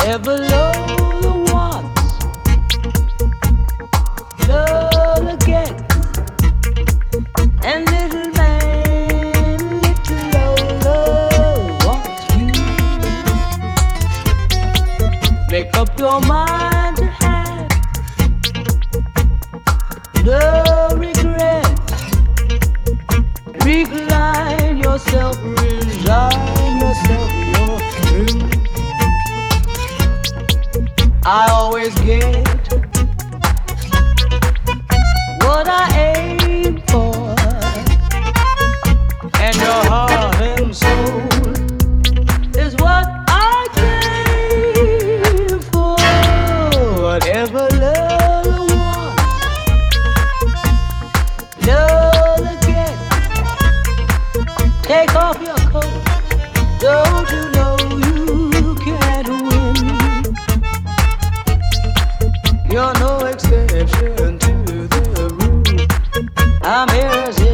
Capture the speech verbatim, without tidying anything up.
Ever love the once, love again, and little man, little Lola wants you. Make up your mind to have no regrets. Recline yourself, resign yourself, you're through. I always get what I aim for, and your heart and soul is what I crave for. Whatever love wants, love again. Take off your coat, don't you know you can't win? You're no exception to the rule. I'm here as